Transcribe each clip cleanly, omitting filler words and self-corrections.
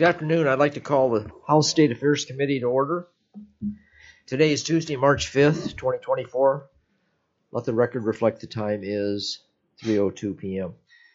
Good afternoon. I'd like to call the House State Affairs Committee to order. Today is Tuesday, March 5th, 2024. Let the record reflect the time is 3:02 p.m.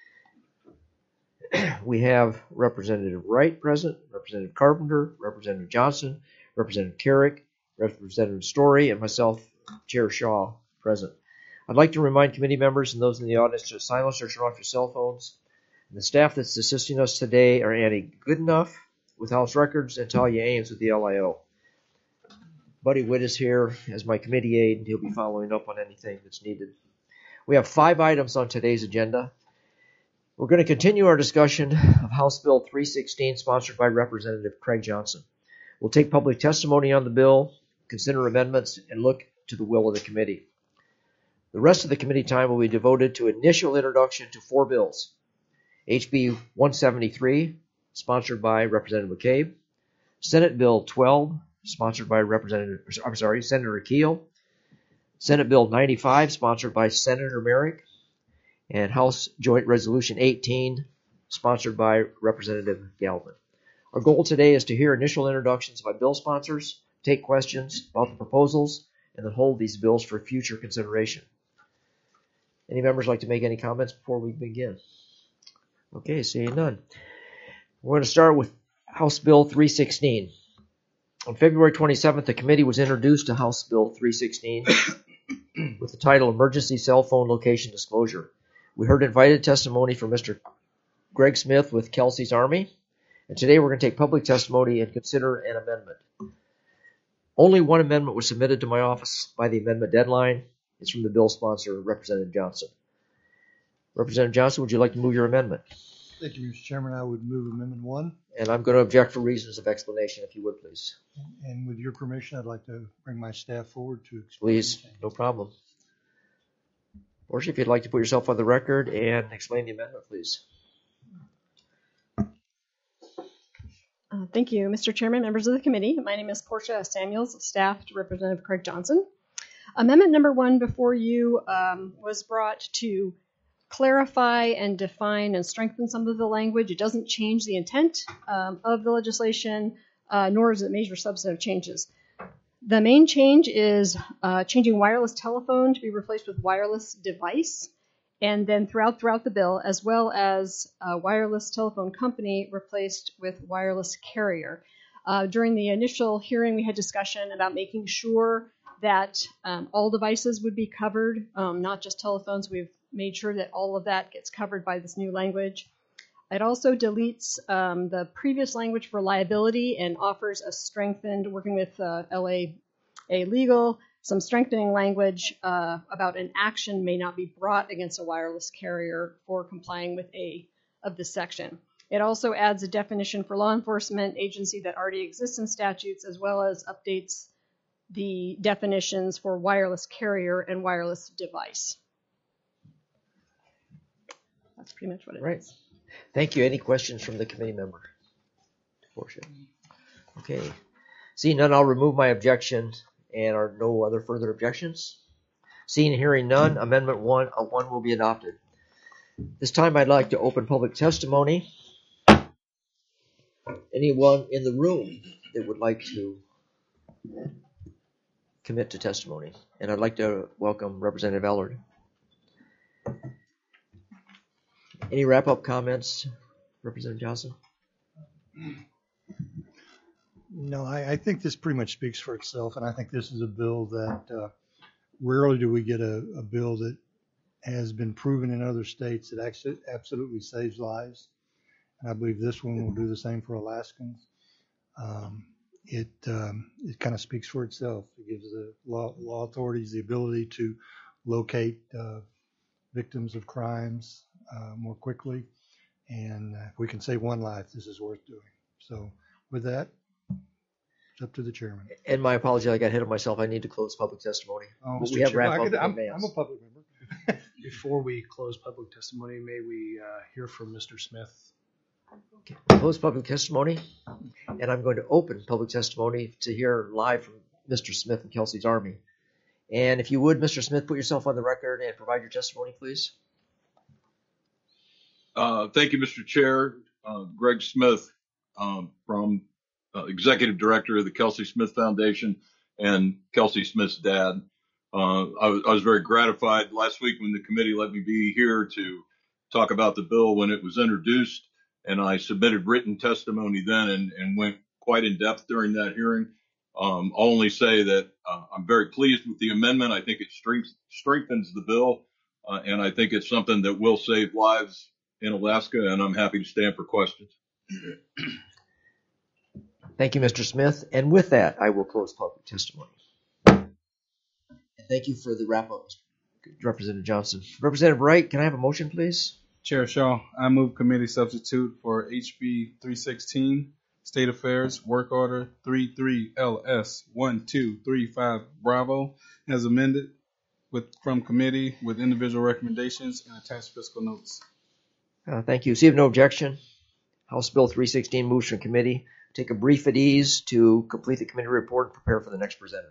We have Representative Wright present, Representative Carpenter, Representative Johnson, Representative Carrick, Representative Story, and myself, Chair Shaw, present. I'd like to remind committee members and those in the audience to silence or turn off your cell phones. And the staff that's assisting us today are Annie Goodenough with House Records and Talia Ames with the LIO. Buddy Witt is here as my committee aide, and he'll be following up on anything that's needed. We have 5 items on today's agenda. We're going to continue our discussion of House Bill 316, sponsored by Representative Craig Johnson. We'll take public testimony on the bill, consider amendments, and look to the will of the committee. The rest of the committee time will be devoted to initial introduction to 4 bills. HB 173, sponsored by Representative McCabe. Senate Bill 12, sponsored by Senator Keel. Senate Bill 95, sponsored by Senator Merrick. And House Joint Resolution 18, sponsored by Representative Galvin. Our goal today is to hear initial introductions by bill sponsors, take questions about the proposals, and then hold these bills for future consideration. Any members like to make any comments before we begin? Okay, seeing none. We're going to start with House Bill 316. On February 27th, the committee was introduced to House Bill 316 with the title Emergency Cell Phone Location Disclosure. We heard invited testimony from Mr. Greg Smith with Kelsey's Army, and today we're going to take public testimony and consider an amendment. Only one amendment was submitted to my office by the amendment deadline. It's from the bill sponsor, Representative Johnson. Representative Johnson, would you like to move your amendment? Thank you, Mr. Chairman. I would move Amendment 1. And I'm going to object for reasons of explanation, if you would, please. And with your permission, I'd like to bring my staff forward to explain. Please, no problem. Portia, if you'd like to put yourself on the record and explain the amendment, please. Thank you, Mr. Chairman, members of the committee. My name is Portia Samuels, staff to Representative Craig Johnson. Amendment number 1 before you was brought to clarify and define and strengthen some of the language. It doesn't change the intent of the legislation, nor does it major substantive changes. The main change is changing wireless telephone to be replaced with wireless device, and then throughout the bill, as well as wireless telephone company replaced with wireless carrier. During the initial hearing, we had discussion about making sure that all devices would be covered, not just telephones. We've made sure that all of that gets covered by this new language. It also deletes the previous language for liability and offers a strengthened, working with LAA Legal, some strengthening language about an action may not be brought against a wireless carrier for complying with A of this section. It also adds a definition for law enforcement agency that already exists in statutes, as well as updates the definitions for wireless carrier and wireless device. That's pretty much what it is. Thank you. Any questions from the committee member? Portia. Okay. Seeing none, I'll remove my objection. And are no other further objections? Seeing and hearing none, Amendment 1 will be adopted. This time I'd like to open public testimony. Anyone in the room that would like to commit to testimony? And I'd like to welcome Representative Ellard. Any wrap-up comments, Representative Johnson? No, I think this pretty much speaks for itself, and I think this is a bill that rarely do we get a bill that has been proven in other states that actually absolutely saves lives. And I believe this one will do the same for Alaskans. It kind of speaks for itself. It gives the law authorities the ability to locate victims of crimes more quickly. And if we can save one life, this is worth doing. So with that, it's up to the chairman. And my apology, I got ahead of myself. I need to close public testimony. Mr. We have Chairman, wrap up I'm advance. a public member. Before we close public testimony, may we hear from Mr. Smith? Okay. Close public testimony, and I'm going to open public testimony to hear live from Mr. Smith and Kelsey's Army. And if you would, Mr. Smith, put yourself on the record and provide your testimony, please. Thank you, Mr. Chair. Greg Smith, from Executive Director of the Kelsey Smith Foundation and Kelsey Smith's dad. I was very gratified last week when the committee let me be here to talk about the bill when it was introduced, and I submitted written testimony then and went quite in depth during that hearing. I'll only say that I'm very pleased with the amendment. I think it strengthens the bill, and I think it's something that will save lives in Alaska, and I'm happy to stand for questions. Thank you, Mr. Smith. And with that, I will close public testimony. And thank you for the wrap-up, Representative Johnson. Representative Wright, can I have a motion, please? Chair Shaw, I move committee substitute for HB 316, State Affairs, Work Order 33LS1235 Bravo, as amended from committee with individual recommendations and attached fiscal notes. Thank you. So you have no objection. House Bill 316 moves from committee. Take a brief at ease to complete the committee report and prepare for the next presenter.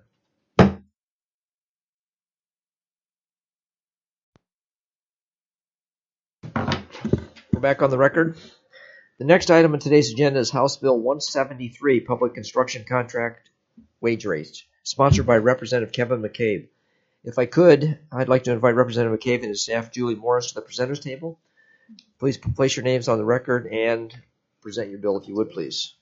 We're back on the record. The next item on today's agenda is House Bill 173, Public Construction Contract Wage Rates, sponsored by Representative Kevin McCabe. If I could, I'd like to invite Representative McCabe and his staff, Julie Morris, to the presenters table. Please place your names on the record and present your bill if you would, please.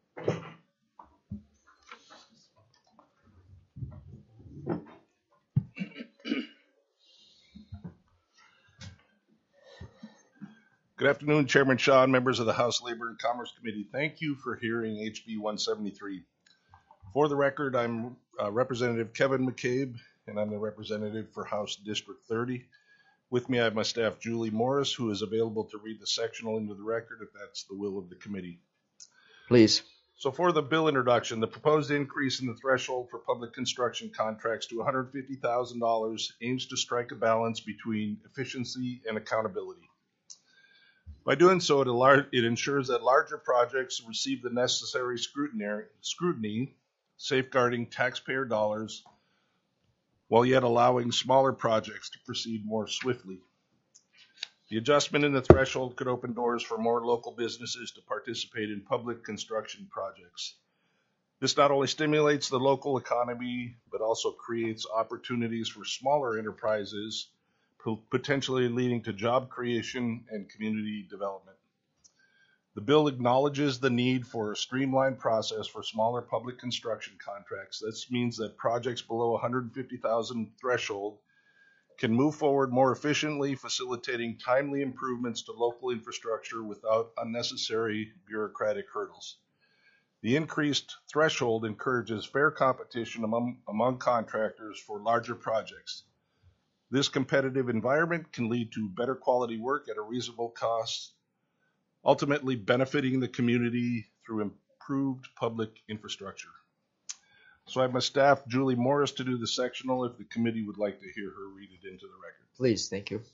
Good afternoon, Chairman Shaw and members of the House Labor and Commerce Committee. Thank you for hearing HB 173. For the record, I'm Representative Kevin McCabe, and I'm the representative for House District 30. With me, I have my staff, Julie Morris, who is available to read the sectional into the record if that's the will of the committee. Please. So for the bill introduction, the proposed increase in the threshold for public construction contracts to $150,000 aims to strike a balance between efficiency and accountability. By doing so, it ensures that larger projects receive the necessary scrutiny, safeguarding taxpayer dollars, while yet allowing smaller projects to proceed more swiftly. The adjustment in the threshold could open doors for more local businesses to participate in public construction projects. This not only stimulates the local economy, but also creates opportunities for smaller enterprises, potentially leading to job creation and community development. The bill acknowledges the need for a streamlined process for smaller public construction contracts. This means that projects below $150,000 threshold can move forward more efficiently, facilitating timely improvements to local infrastructure without unnecessary bureaucratic hurdles. The increased threshold encourages fair competition among contractors for larger projects. This competitive environment can lead to better quality work at a reasonable cost, ultimately benefiting the community through improved public infrastructure. So I have my staff, Julie Morris, to do the sectional if the committee would like to hear her read it into the record. Please, thank you.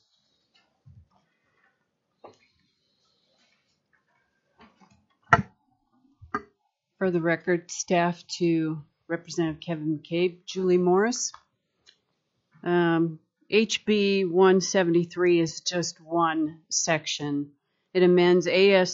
For the record, staff to Representative Kevin McCabe, Julie Morris. HB 173 is just one section. It amends AS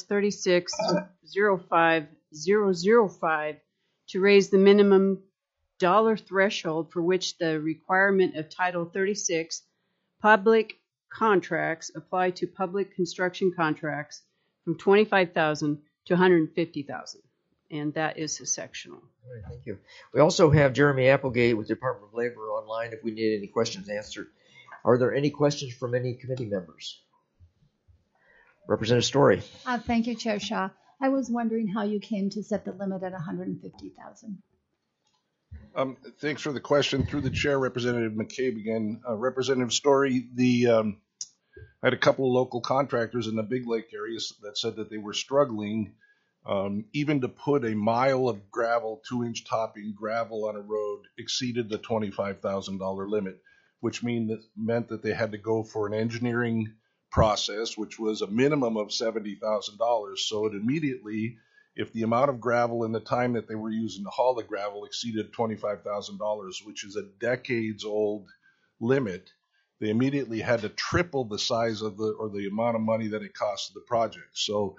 36-05005 to raise the minimum dollar threshold for which the requirement of Title 36 public contracts apply to public construction contracts from $25,000 to $150,000. And that is a sectional. All right, thank you. We also have Jeremy Applegate with the Department of Labor online if we need any questions answered. Are there any questions from any committee members? Representative Story. Thank you, Chair Shaw. I was wondering how you came to set the limit at $150,000. Thanks for the question. Through the chair, Representative McCabe again. Representative Story, I had a couple of local contractors in the Big Lake areas that said that they were struggling even to put a mile of gravel, 2-inch topping gravel on a road exceeded the $25,000 limit, which meant that they had to go for an engineering process, which was a minimum of $70,000. So it immediately, if the amount of gravel and the time that they were using to haul the gravel exceeded $25,000, which is a decades-old limit, they immediately had to triple the size of the amount of money that it cost the project. So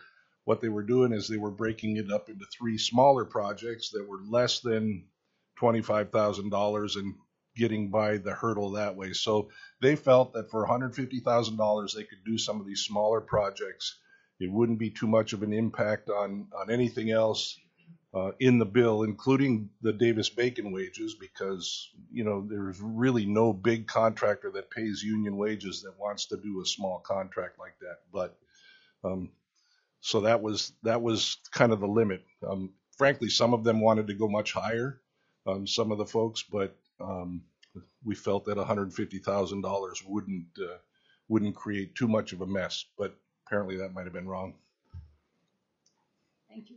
what they were doing is they were breaking it up into 3 smaller projects that were less than $25,000 and getting by the hurdle that way. So they felt that for $150,000 they could do some of these smaller projects. It wouldn't be too much of an impact on anything else in the bill, including the Davis-Bacon wages, because there's really no big contractor that pays union wages that wants to do a small contract like that. But so that was kind of the limit. Frankly, some of them wanted to go much higher, some of the folks, but we felt that $150,000 wouldn't create too much of a mess. But apparently that might have been wrong. Thank you.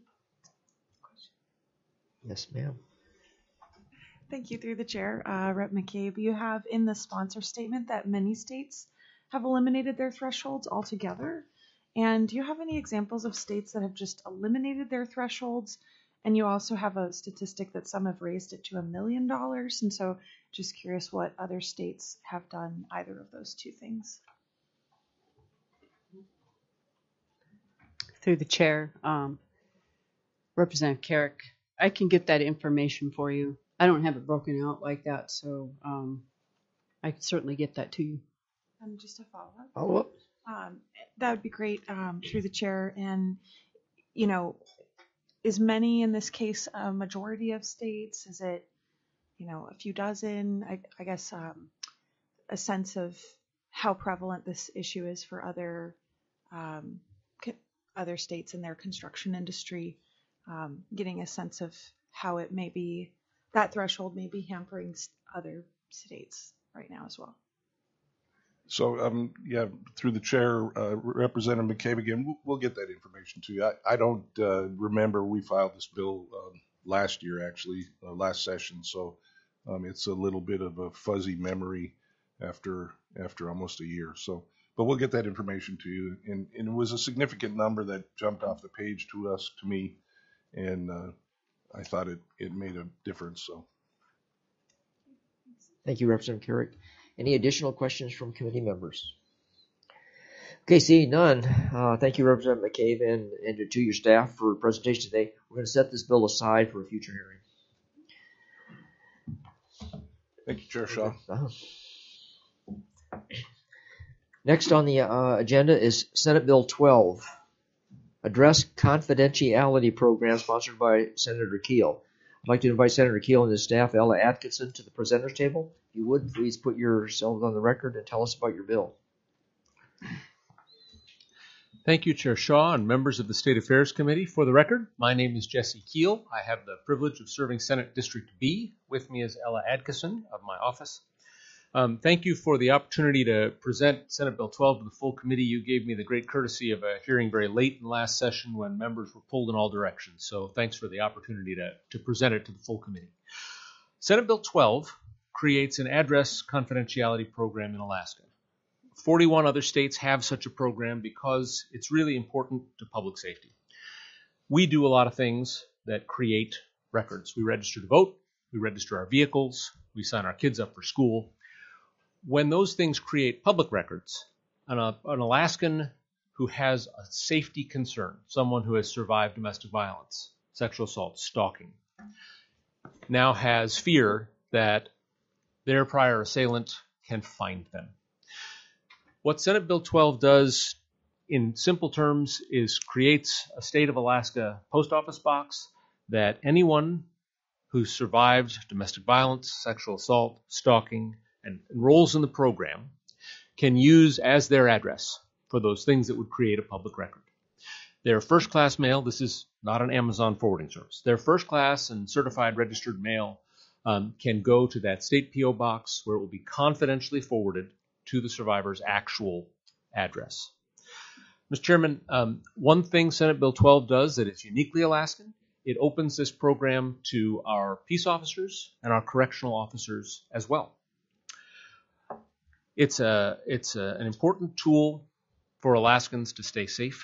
Yes, ma'am. Thank you, through the chair. Rep. McCabe, you have in the sponsor statement that many states have eliminated their thresholds altogether. And do you have any examples of states that have just eliminated their thresholds? And you also have a statistic that some have raised it to $1 million. And so just curious what other states have done either of those two things. Through the chair, Representative Carrick, I can get that information for you. I don't have it broken out like that, so I can certainly get that to you. Just a follow-up. Follow-up? That would be great, through the chair. And, is many in this case a majority of states? Is it, a few dozen? I guess a sense of how prevalent this issue is for other states in their construction industry, getting a sense of how it may be, that threshold may be hampering other states right now as well. So, through the chair, Representative McCabe again, we'll get that information to you. I don't remember we filed this bill last year, actually, last session. So it's a little bit of a fuzzy memory after almost a year. So, but we'll get that information to you. And it was a significant number that jumped off the page to me, and I thought it made a difference. So. Thank you, Representative Carrick. Any additional questions from committee members? Okay, seeing none, thank you, Representative McCabe, and to your staff for the presentation today. We're going to set this bill aside for a future hearing. Thank you, Chair Shaw. Next on the agenda is Senate Bill 12, Address Confidentiality Program, sponsored by Senator Keel. I'd like to invite Senator Keel and his staff, Ella Atkinson, to the presenters table. If you would, please put yourselves on the record and tell us about your bill. Thank you, Chair Shaw and members of the State Affairs Committee. For the record, my name is Jesse Keel. I have the privilege of serving Senate District B. With me is Ella Atkinson of my office. Thank you for the opportunity to present Senate Bill 12 to the full committee. You gave me the great courtesy of a hearing very late in the last session when members were pulled in all directions. So thanks for the opportunity to present it to the full committee. Senate Bill 12 creates an address confidentiality program in Alaska. 41 other states have such a program because it's really important to public safety. We do a lot of things that create records. We register to vote, we register our vehicles, we sign our kids up for school. When those things create public records, an Alaskan who has a safety concern, someone who has survived domestic violence, sexual assault, stalking, now has fear that their prior assailant can find them. What Senate Bill 12 does in simple terms is creates a state of Alaska post office box that anyone who survived domestic violence, sexual assault, stalking, and enrolls in the program can use as their address for those things that would create a public record. Their first-class mail, this is not an Amazon forwarding service, their first-class and certified registered mail can go to that state P.O. box where it will be confidentially forwarded to the survivor's actual address. Mr. Chairman, one thing Senate Bill 12 does that is uniquely Alaskan, it opens this program to our peace officers and our correctional officers as well. It's an important tool for Alaskans to stay safe.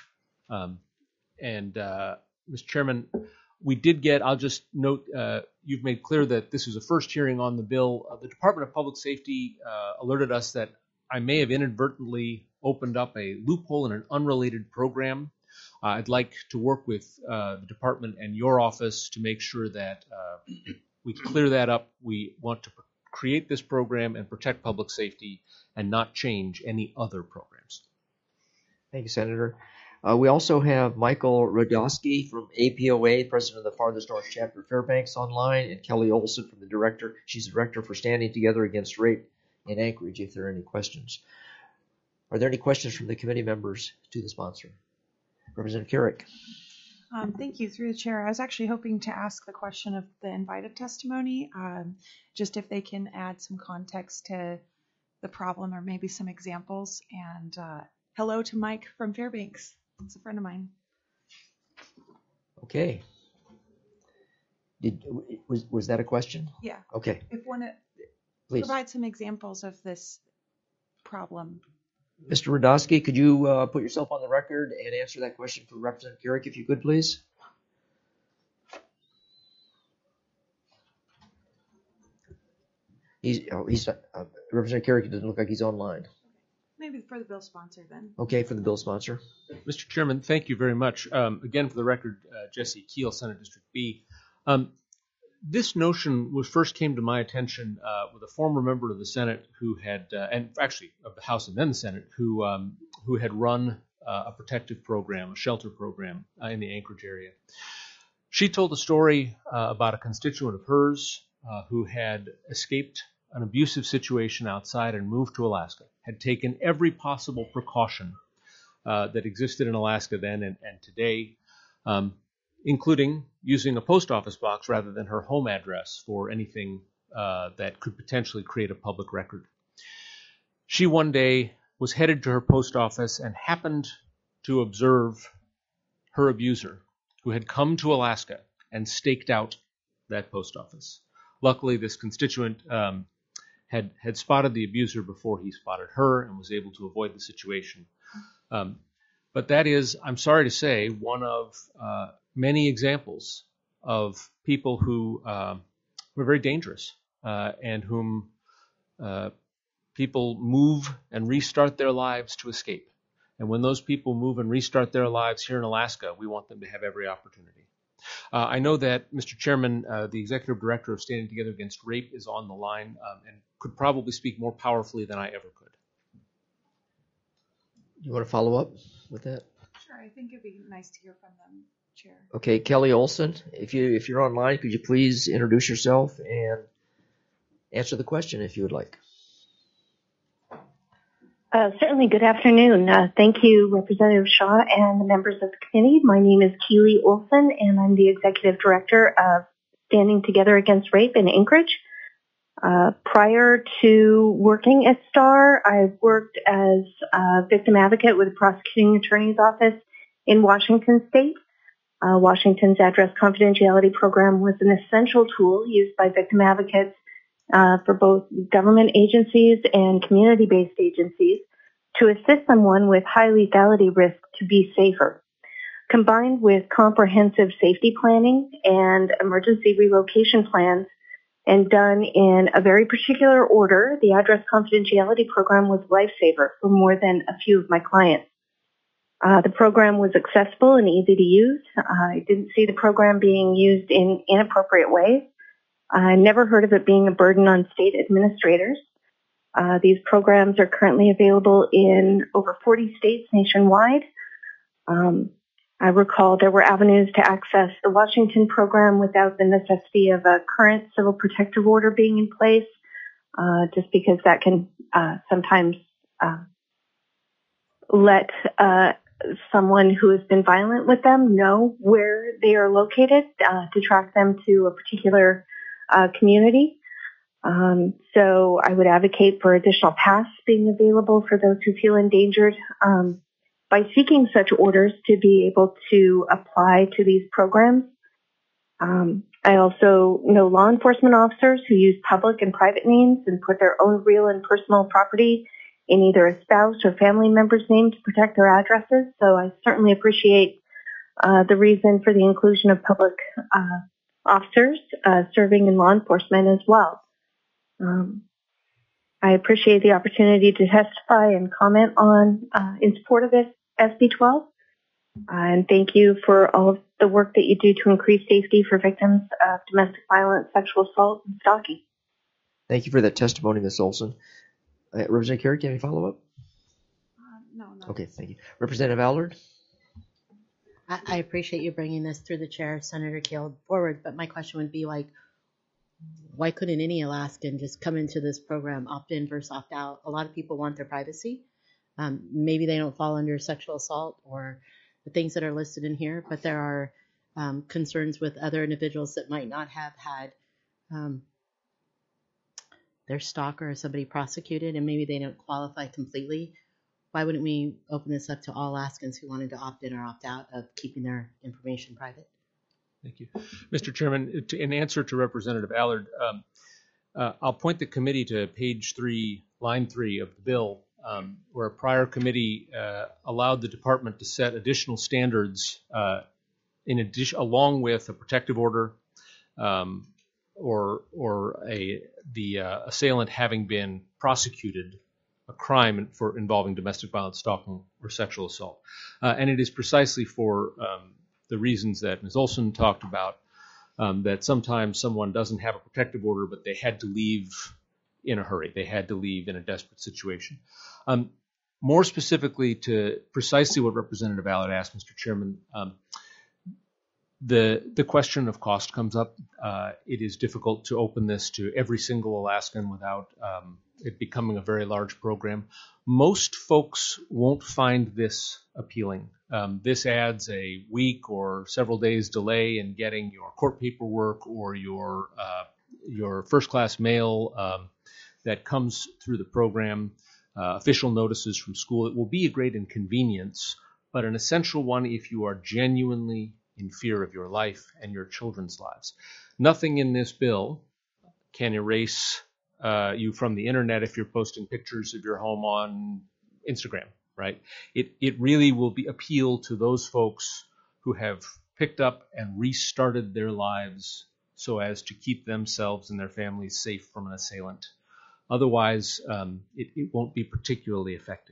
Mr. Chairman, we did get, I'll just note, you've made clear that this is a first hearing on the bill. The Department of Public Safety alerted us that I may have inadvertently opened up a loophole in an unrelated program. I'd like to work with the department and your office to make sure that we clear that up. We want to create this program and protect public safety and not change any other programs. Thank you, Senator. We also have Michael Rodowski from APOA, President of the Farthest North Chapter Fairbanks online, and Kelly Olson from the Director. She's the Director for Standing Together Against Rape in Anchorage, if there are any questions. Are there any questions from the committee members to the sponsor? Representative Carrick. Thank you. Through the chair, I was actually hoping to ask the question of the invited testimony, just if they can add some context to the problem or maybe some examples. And hello to Mike from Fairbanks. It's a friend of mine. Okay. Was that a question? Yeah. Okay. If one Please provide some examples of this problem. Mr. Rodowski, could you put yourself on the record and answer that question for Representative Carrick, if you could, please? Representative Carrick doesn't look like he's online. Maybe for the bill sponsor then. Okay, for the bill sponsor. Mr. Chairman, thank you very much. Again, for the record, Jesse Keel, Senate District B. This notion first came to my attention with a former member of the Senate who had, and actually of the House and then the Senate, who had run a protective program, a shelter program in the Anchorage area. She told a story about a constituent of hers who had escaped an abusive situation outside and moved to Alaska, had taken every possible precaution that existed in Alaska then and today, including using a post office box rather than her home address for anything that could potentially create a public record. She one day was headed to her post office and happened to observe her abuser, who had come to Alaska and staked out that post office. Luckily, this constituent had spotted the abuser before he spotted her and was able to avoid the situation. But that is, I'm sorry to say, one of many examples of people who were very dangerous and whom people move and restart their lives to escape. And when those people move and restart their lives here in Alaska, we want them to have every opportunity. I know that, Mr. Chairman, the Executive Director of Standing Together Against Rape is on the line and could probably speak more powerfully than I ever could. You want to follow up with that? Sure, I think it'd be nice to hear from them, Chair. Okay, Kelly Olson, if you're online, could you please introduce yourself and answer the question if you would like? Certainly. Good afternoon. Thank you, Representative Shaw and the members of the committee. My name is Keely Olson, and I'm the Executive Director of Standing Together Against Rape in Anchorage. Prior to working at STAR, I worked as a victim advocate with the Prosecuting Attorney's Office in Washington State. Washington's address confidentiality program was an essential tool used by victim advocates for both government agencies and community-based agencies to assist someone with high lethality risk to be safer. Combined with comprehensive safety planning and emergency relocation plans, and done in a very particular order, the address confidentiality program was a lifesaver for more than a few of my clients. The program was accessible and easy to use. I didn't see the program being used in inappropriate ways. I never heard of it being a burden on state administrators. These programs are currently available in over 40 states nationwide. I recall there were avenues to access the Washington program without the necessity of a current civil protective order being in place, just because that can sometimes let someone who has been violent with them know where they are located to track them to a particular community. So I would advocate for additional paths being available for those who feel endangered by seeking such orders to be able to apply to these programs. I also know law enforcement officers who use public and private names and put their own real and personal property in either a spouse or family member's name to protect their addresses. So I certainly appreciate the reason for the inclusion of public officers serving in law enforcement as well. I appreciate the opportunity to testify and comment on in support of this SB 12. And thank you for all of the work that you do to increase safety for victims of domestic violence, sexual assault, and stalking. Thank you for that testimony, Ms. Olson. Representative Carey, do you have any follow-up? No. Okay, thank you. Representative Allard? I appreciate you bringing this through the chair, Senator Keel, forward, but my question would be like, why couldn't any Alaskan just come into this program, opt in versus opt out? A lot of people want their privacy. Maybe they don't fall under sexual assault or the things that are listed in here, but there are concerns with other individuals that might not have had their stalker or somebody prosecuted, and maybe they don't qualify completely. Why wouldn't we open this up to all Alaskans who wanted to opt in or opt out of keeping their information private? Thank you. Mr. Chairman, in answer to Representative Allard, I'll point the committee to page 3, line 3 of the bill, where a prior committee allowed the department to set additional standards along with a protective order or the assailant having been prosecuted a crime involving domestic violence, stalking, or sexual assault. And it is precisely for the reasons that Ms. Olson talked about, that sometimes someone doesn't have a protective order, but they had to leave in a hurry. They had to leave in a desperate situation. More specifically to precisely what Representative Allard asked, Mr. Chairman, the question of cost comes up. It is difficult to open this to every single Alaskan without it becoming a very large program. Most folks won't find this appealing. This adds a week or several days delay in getting your court paperwork or your first-class mail that comes through the program, official notices from school. It will be a great inconvenience, but an essential one if you are genuinely in fear of your life and your children's lives. Nothing in this bill can erase you from the internet if you're posting pictures of your home on Instagram, right? It really will appeal to those folks who have picked up and restarted their lives so as to keep themselves and their families safe from an assailant. Otherwise, it won't be particularly effective.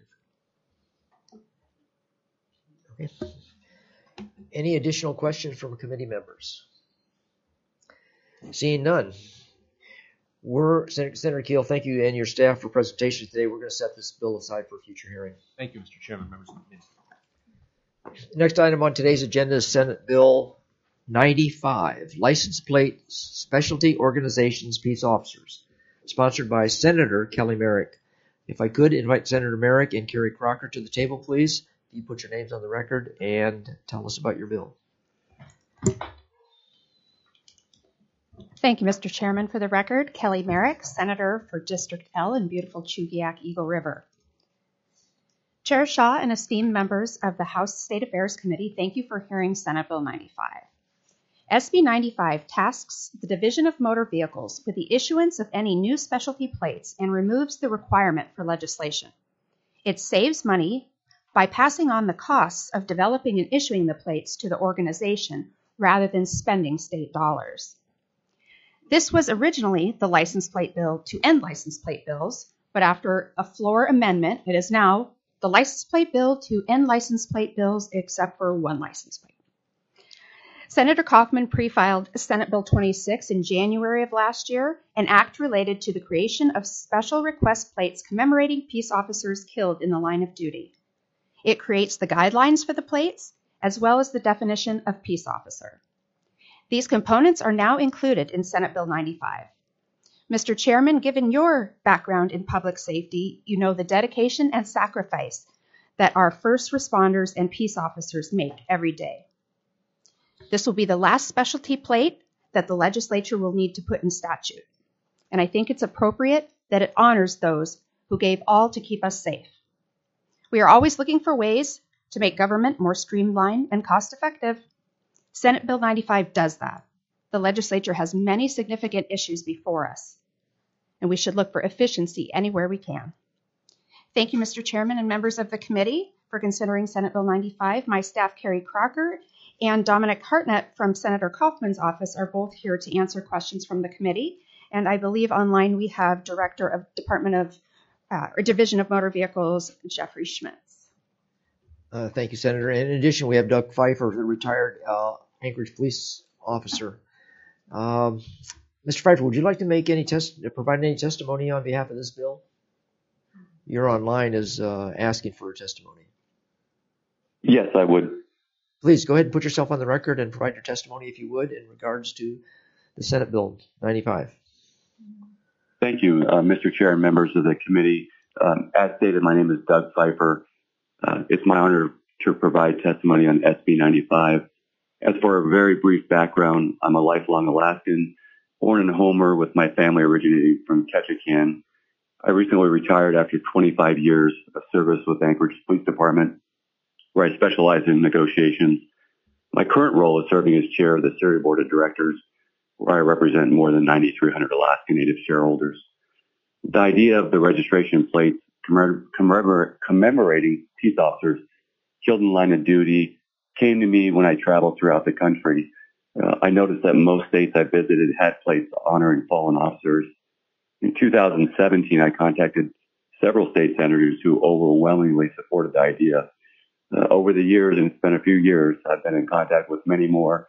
Okay. Any additional questions from committee members? Seeing none. Senator Keel, thank you and your staff for presentation today. We're going to set this bill aside for a future hearing. Thank you, Mr. Chairman, members of the committee. Next item on today's agenda is Senate Bill 95, License Plate Specialty Organizations Peace Officers, sponsored by Senator Kelly Merrick. If I could invite Senator Merrick and Kerry Crocker to the table, please. You put your names on the record and tell us about your bill. Thank you, Mr. Chairman. For the record, Kelly Merrick, Senator for District L in beautiful Chugiak Eagle River. Chair Shaw and esteemed members of the House State Affairs Committee, thank you for hearing Senate Bill 95. SB 95 tasks the Division of Motor Vehicles with the issuance of any new specialty plates and removes the requirement for legislation. It saves money by passing on the costs of developing and issuing the plates to the organization rather than spending state dollars. This was originally the license plate bill to end license plate bills, but after a floor amendment, it is now the license plate bill to end license plate bills except for one license plate. Senator Kaufman pre-filed Senate Bill 26 in January of last year, an act related to the creation of special request plates commemorating peace officers killed in the line of duty. It creates the guidelines for the plates, as well as the definition of peace officer. These components are now included in Senate Bill 95. Mr. Chairman, given your background in public safety, you know the dedication and sacrifice that our first responders and peace officers make every day. This will be the last specialty plate that the legislature will need to put in statute. And I think it's appropriate that it honors those who gave all to keep us safe. We are always looking for ways to make government more streamlined and cost-effective. Senate Bill 95 does that. The legislature has many significant issues before us, and we should look for efficiency anywhere we can. Thank you, Mr. Chairman and members of the committee, for considering Senate Bill 95. My staff, Kerry Crocker and Dominic Hartnett from Senator Kaufman's office, are both here to answer questions from the committee. And I believe online we have Director of Division of Motor Vehicles, Jeffrey Schmitz. Thank you, Senator. And in addition, we have Doug Pfeiffer, the retired Anchorage police officer. Mr. Pfeiffer, would you like to provide any testimony on behalf of this bill? You're online as asking for a testimony. Yes, I would. Please go ahead and put yourself on the record and provide your testimony, if you would, in regards to the Senate Bill 95. Thank you, Mr. Chair and members of the committee. As stated, my name is Doug Pfeiffer. It's my honor to provide testimony on SB 95. As for a very brief background, I'm a lifelong Alaskan, born in Homer with my family originating from Ketchikan. I recently retired after 25 years of service with Anchorage Police Department, where I specialize in negotiations. My current role is serving as chair of the SERI Board of Directors, where I represent more than 9,300 Alaska Native shareholders. The idea of the registration plates commemorating peace officers killed in the line of duty came to me when I traveled throughout the country. I noticed that most states I visited had plates honoring fallen officers. In 2017, I contacted several state senators who overwhelmingly supported the idea. Over the years, and it's been a few years, I've been in contact with many more.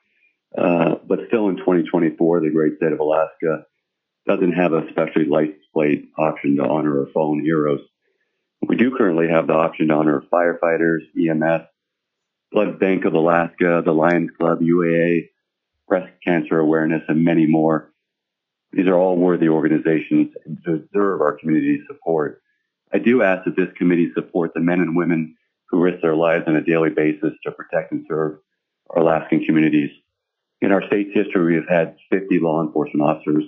But still in 2024, the great state of Alaska doesn't have a specially license plate option to honor our fallen heroes. We do currently have the option to honor firefighters, EMS, Blood Bank of Alaska, the Lions Club, UAA, Breast Cancer Awareness, and many more. These are all worthy organizations and deserve our community's support. I do ask that this committee support the men and women who risk their lives on a daily basis to protect and serve our Alaskan communities. In our state's history, we've had 50 law enforcement officers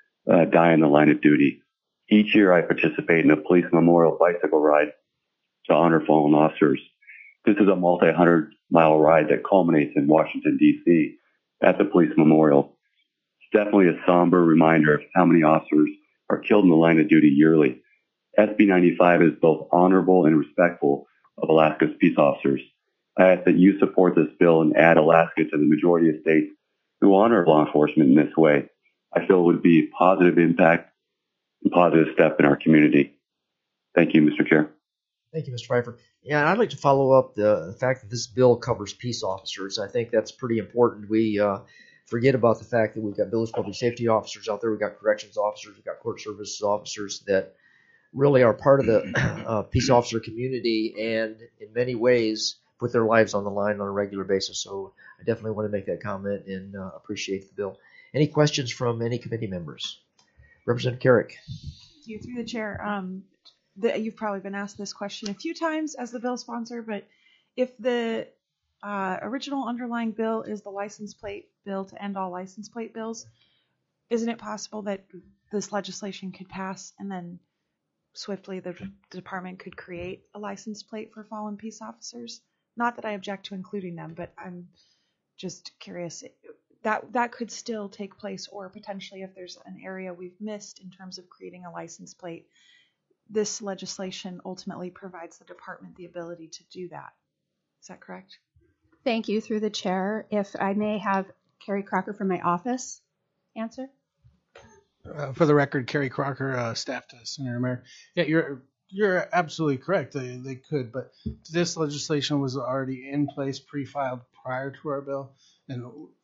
die in the line of duty. Each year, I participate in a police memorial bicycle ride to honor fallen officers. This is a multi-100-mile ride that culminates in Washington, D.C. at the police memorial. It's definitely a somber reminder of how many officers are killed in the line of duty yearly. SB 95 is both honorable and respectful of Alaska's peace officers. I ask that you support this bill and add Alaska to the majority of states who honor law enforcement in this way. I feel it would be a positive impact and positive step in our community. Thank you, Mr. Chair. Thank you, Mr. Pfeiffer. Yeah, and I'd like to follow up the fact that this bill covers peace officers. I think that's pretty important. We forget about the fact that we've got village public safety officers out there, we've got corrections officers, we've got court services officers that really are part of the peace officer community and in many ways put their lives on the line on a regular basis. So I definitely want to make that comment and appreciate the bill. Any questions from any committee members? Representative Carrick. Thank you. Through the chair, you've probably been asked this question a few times as the bill sponsor, but if the original underlying bill is the license plate bill to end all license plate bills, isn't it possible that this legislation could pass and then swiftly the department could create a license plate for fallen peace officers? Not that I object to including them, but I'm just curious. That could still take place, or potentially if there's an area we've missed in terms of creating a license plate, this legislation ultimately provides the department the ability to do that. Is that correct? Thank you. Through the chair, if I may have Carrie Crocker from my office answer. For the record, Kerry Crocker, staff to Senator Merrick. Yeah, you're absolutely correct. They could, but this legislation was already in place, pre-filed prior to our bill, and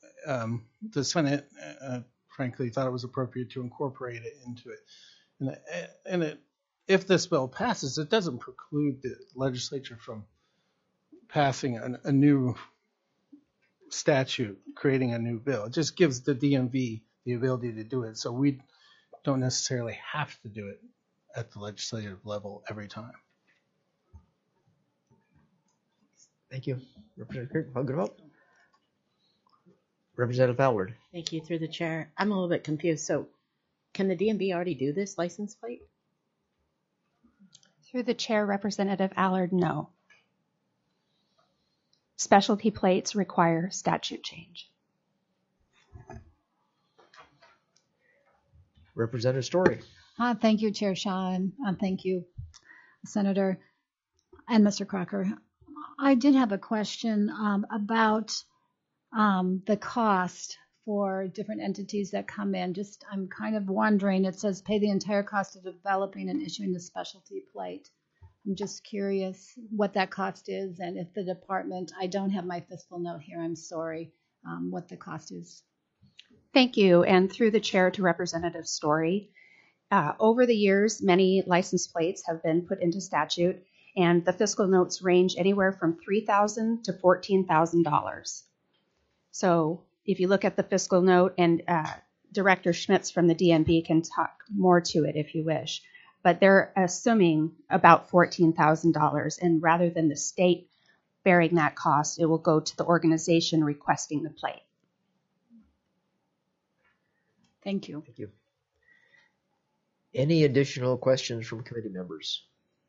the Senate, frankly, thought it was appropriate to incorporate it into it. If this bill passes, it doesn't preclude the legislature from passing a new statute, creating a new bill. It just gives the DMV the ability to do it. So we don't necessarily have to do it at the legislative level every time. Thank you. Representative Kirk, Representative Ballard. Thank you. Through the chair, I'm a little bit confused. So can the DMV already do this license plate? Through the chair, Representative Allard, no. Specialty plates require statute change. Representative Story. Thank you, Chair Shaw, and thank you, Senator and Mr. Crocker. I did have a question about the cost for different entities that come in. I'm kind of wondering, it says pay the entire cost of developing and issuing the specialty plate. I'm just curious what that cost is, and if the department, I don't have my fiscal note here, I'm sorry, what the cost is. Thank you, and through the chair to Representative Story. Over the years, many license plates have been put into statute, and the fiscal notes range anywhere from $3,000 to $14,000. So if you look at the fiscal note, and Director Schmitz from the DMV can talk more to it if you wish, but they're assuming about $14,000, and rather than the state bearing that cost, it will go to the organization requesting the plate. Thank you. Thank you. Any additional questions from committee members?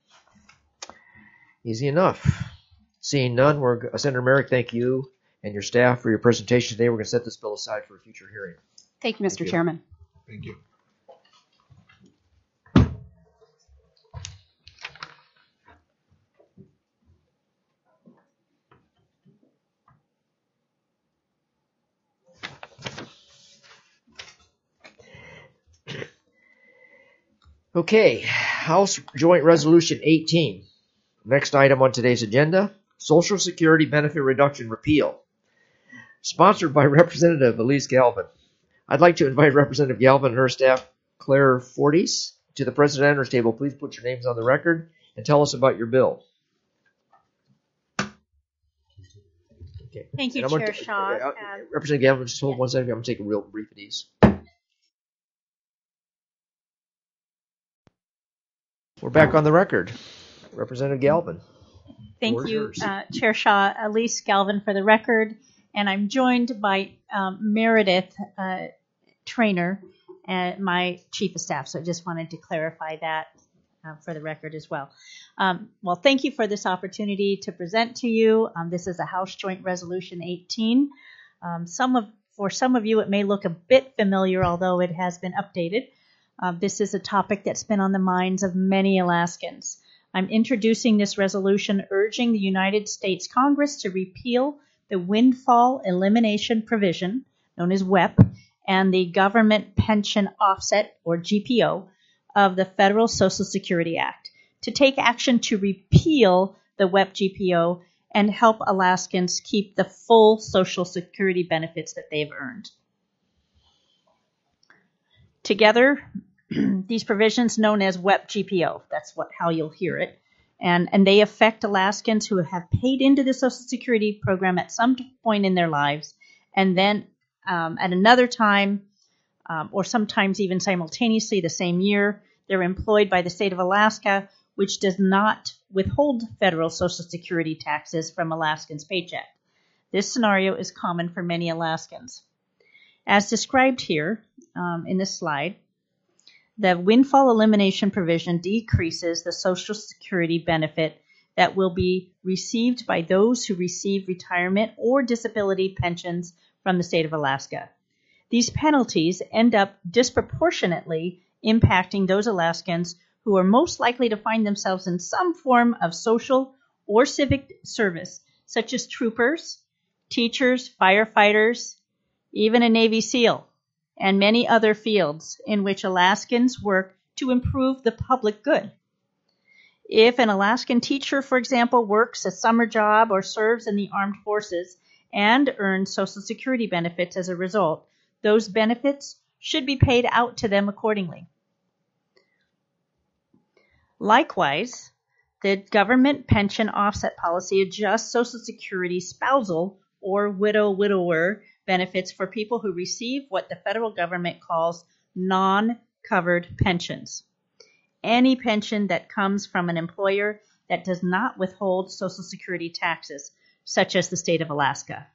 Easy enough. Seeing none, Senator Merrick, thank you and your staff for your presentation today. We're going to set this bill aside for a future hearing. Thank you, Mr. Chairman. Thank you. Okay, House Joint Resolution 18. Next item on today's agenda, Social Security Benefit Reduction Repeal. Sponsored by Representative Elise Galvin. I'd like to invite Representative Galvin and her staff, Claire Fortes, to the presenters table. Please put your names on the record and tell us about your bill. Okay. Thank you, Chair Shaw. Representative Galvin, just hold 1 second. I'm going to take a real brief of these. We're back on the record. Representative Galvin. Thank you, Chair Shaw. Elise Galvin for the record. And I'm joined by Meredith Trainer, my Chief of Staff. So I just wanted to clarify that for the record as well. Well, thank you for this opportunity to present to you. This is a House Joint Resolution 18. For some of you, it may look a bit familiar, although it has been updated. This is a topic that's been on the minds of many Alaskans. I'm introducing this resolution urging the United States Congress to repeal the Windfall Elimination Provision, known as WEP, and the Government Pension Offset, or GPO, of the Federal Social Security Act, to take action to repeal the WEP GPO and help Alaskans keep the full Social Security benefits that they've earned. Together, these provisions known as WEP GPO, that's how you'll hear it, and they affect Alaskans who have paid into the Social Security program at some point in their lives, and then at another time, or sometimes even simultaneously the same year, they're employed by the state of Alaska, which does not withhold federal Social Security taxes from Alaskans' paycheck. This scenario is common for many Alaskans. As described here in this slide, the windfall elimination provision decreases the Social Security benefit that will be received by those who receive retirement or disability pensions from the state of Alaska. These penalties end up disproportionately impacting those Alaskans who are most likely to find themselves in some form of social or civic service, such as troopers, teachers, firefighters, even a Navy SEAL, and many other fields in which Alaskans work to improve the public good. If an Alaskan teacher, for example, works a summer job or serves in the armed forces and earns Social Security benefits as a result, those benefits should be paid out to them accordingly. Likewise, the government pension offset policy adjusts Social Security spousal or widower benefits for people who receive what the federal government calls non-covered pensions. Any pension that comes from an employer that does not withhold Social Security taxes, such as the state of Alaska.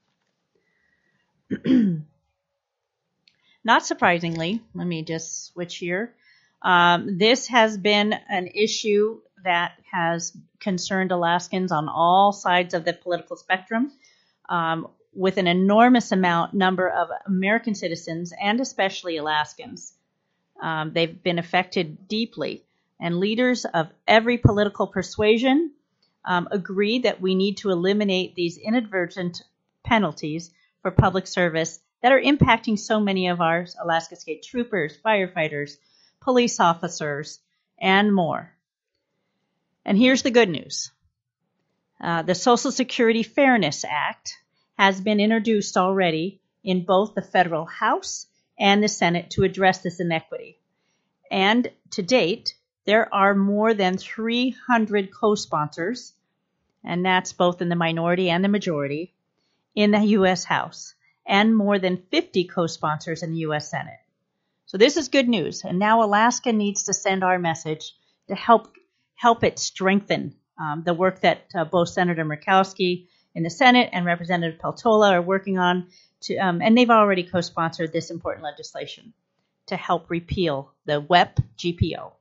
Not surprisingly, let me just switch here. This has been an issue that has concerned Alaskans on all sides of the political spectrum, with an enormous number of American citizens and especially Alaskans. They've been affected deeply, and leaders of every political persuasion agree that we need to eliminate these inadvertent penalties for public service that are impacting so many of our Alaska State troopers, firefighters, police officers, and more. And here's the good news. The Social Security Fairness Act has been introduced already in both the federal House and the Senate to address this inequity. And to date, there are more than 300 co-sponsors, and that's both in the minority and the majority, in the U.S. House, and more than 50 co-sponsors in the U.S. Senate. So this is good news, and now Alaska needs to send our message to help it strengthen the work that both Senator Murkowski in the Senate and Representative Peltola are working on, and they've already co-sponsored this important legislation to help repeal the WEP GPO.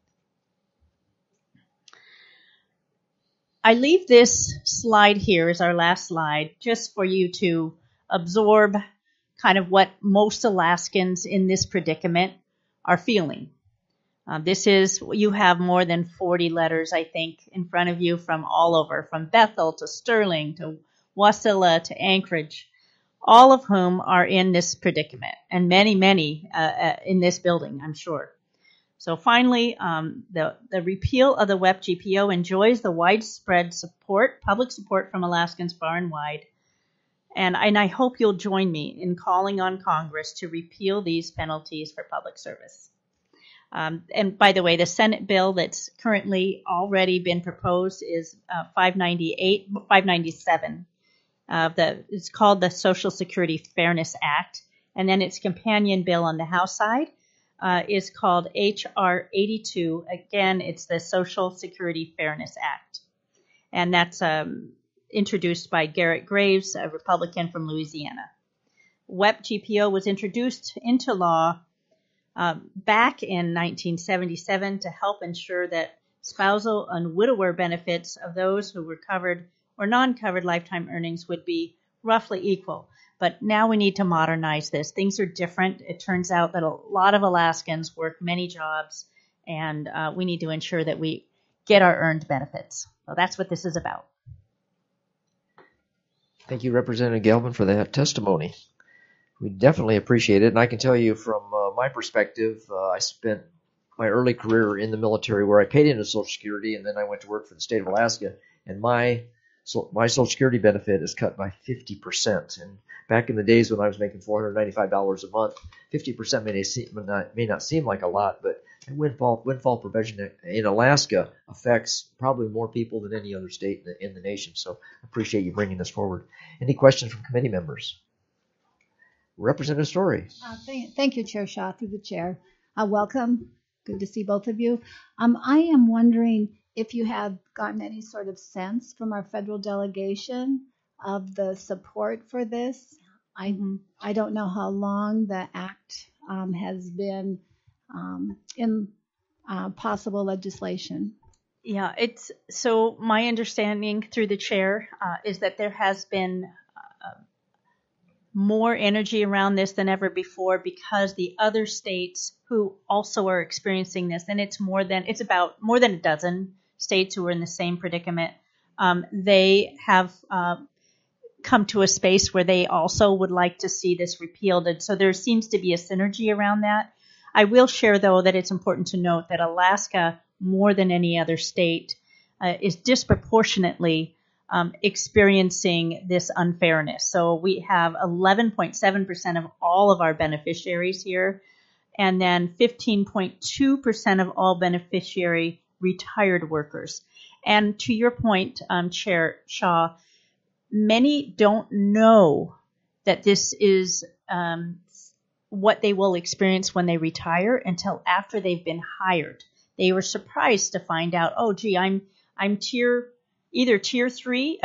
I leave this slide here as our last slide just for you to absorb kind of what most Alaskans in this predicament are feeling. You have more than 40 letters, I think, in front of you from all over, from Bethel to Sterling to Wasilla to Anchorage, all of whom are in this predicament, and many in this building, I'm sure. So finally, the repeal of the WEP GPO enjoys the widespread support, public support from Alaskans far and wide. And I hope you'll join me in calling on Congress to repeal these penalties for public service. And by the way, the Senate bill that's currently already been proposed is 597. It's called the Social Security Fairness Act. And then its companion bill on the House side is called H.R. 82. Again, it's the Social Security Fairness Act. And that's introduced by Garrett Graves, a Republican from Louisiana. WEP GPO was introduced into law back in 1977 to help ensure that spousal and widower benefits of those who were covered or non-covered lifetime earnings would be roughly equal. But now we need to modernize this. Things are different. It turns out that a lot of Alaskans work many jobs, and we need to ensure that we get our earned benefits. So that's what this is about. Thank you, Representative Gelman, for that testimony. We definitely appreciate it. And I can tell you from my perspective, I spent my early career in the military where I paid into Social Security, and then I went to work for the state of Alaska, and my Social Security benefit is cut by 50%. And back in the days when I was making $495 a month, 50% may not seem like a lot, but windfall provision in Alaska affects probably more people than any other state in the nation. So I appreciate you bringing this forward. Any questions from committee members? Representative Story. Thank you, Chair Shaw, through the chair. Welcome. Good to see both of you. I am wondering if you have gotten any sort of sense from our federal delegation of the support for this. I don't know how long the act has been in possible legislation. Yeah, so my understanding through the chair is that there has been more energy around this than ever before because the other states who also are experiencing this, and it's about more than a dozen states who are in the same predicament, they have come to a space where they also would like to see this repealed. And so there seems to be a synergy around that. I will share, though, that it's important to note that Alaska, more than any other state, is disproportionately experiencing this unfairness. So we have 11.7% of all of our beneficiaries here, and then 15.2% of all beneficiary retired workers. And to your point, Chair Shaw, many don't know that this is what they will experience when they retire until after they've been hired. They were surprised to find out, oh, gee, I'm either TERS 3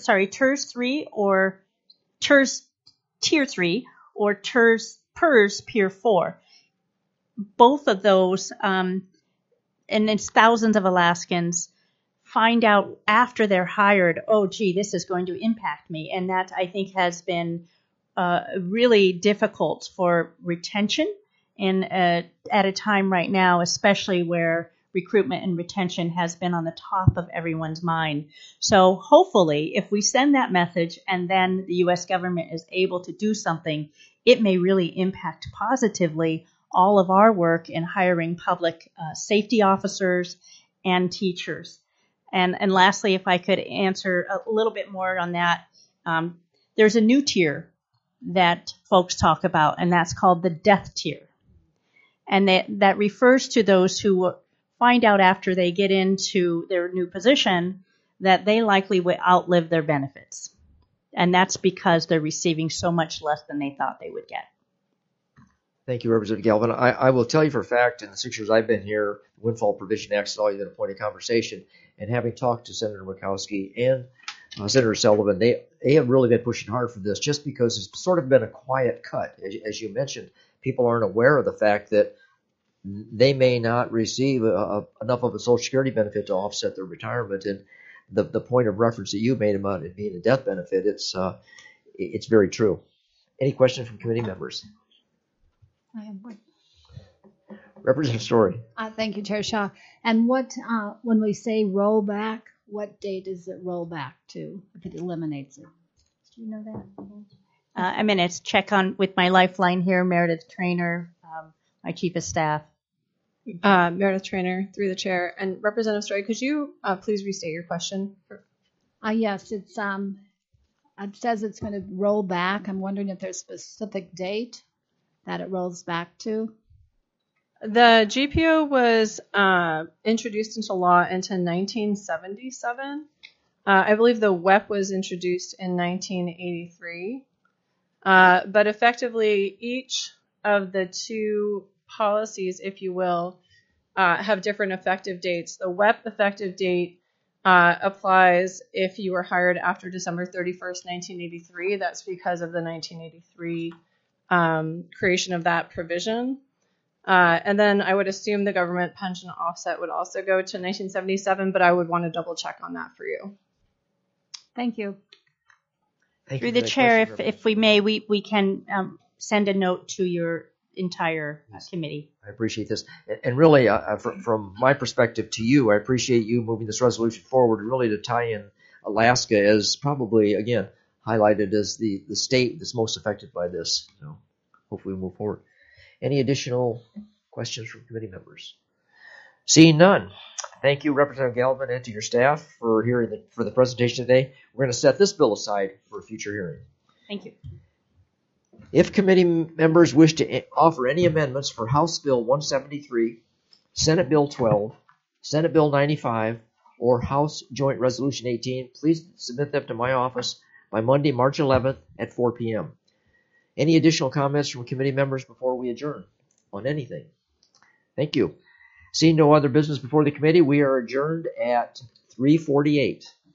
or TERS Tier 3 or PERS Peer 4. Both of those, and it's thousands of Alaskans, find out after they're hired, oh, gee, this is going to impact me. And that, I think, has been really difficult for retention at a time right now, especially where recruitment and retention has been on the top of everyone's mind. So hopefully, if we send that message and then the U.S. government is able to do something, it may really impact positively all of our work in hiring public safety officers and teachers. And lastly, if I could answer a little bit more on that, there's a new tier that folks talk about, and that's called the death tier. And that refers to those who find out after they get into their new position that they likely will outlive their benefits. And that's because they're receiving so much less than they thought they would get. Thank you, Representative Galvin. I will tell you for a fact, in the 6 years I've been here, the Windfall Provision Act has always been a point of conversation. And having talked to Senator Murkowski and Senator Sullivan, they have really been pushing hard for this just because it's sort of been a quiet cut. As you mentioned, people aren't aware of the fact that they may not receive enough of a Social Security benefit to offset their retirement. And the point of reference that you made about it being a death benefit, it's very true. Any questions from committee members? I have one. Representative Story. Thank you, Chair Shaw. And what, when we say roll back, what date does it roll back to if it eliminates it? Do you know that? I'm going to check on with my lifeline here, Meredith Trainer, my chief of staff. Meredith Trainer, through the chair. And Representative Story, could you please restate your question? Yes, it says it's going to roll back. I'm wondering if there's a specific date that it rolls back to. The GPO was introduced into law into 1977. I believe the WEP was introduced in 1983. But effectively, each of the two policies, if you will, have different effective dates. The WEP effective date applies if you were hired after December 31st, 1983. That's because of the 1983 creation of that provision. And then I would assume the government pension offset would also go to 1977, but I would want to double check on that for you. Thank you. Through the chair, if we may, we can send a note to your entire committee. I appreciate this. And really, from my perspective to you, I appreciate you moving this resolution forward, really to tie in Alaska as probably, again, highlighted as the state that's most affected by this. So hopefully we move forward. Any additional questions from committee members? Seeing none. Thank you, Representative Galvin, and to your staff for the presentation today. We're going to set this bill aside for a future hearing. Thank you. If committee members wish to offer any amendments for House Bill 173, Senate Bill 12, Senate Bill 95, or House Joint Resolution 18, please submit them to my office by Monday, March 11th at 4 p.m. Any additional comments from committee members before we adjourn on anything? Thank you. Seeing no other business before the committee, we are adjourned at 3:48.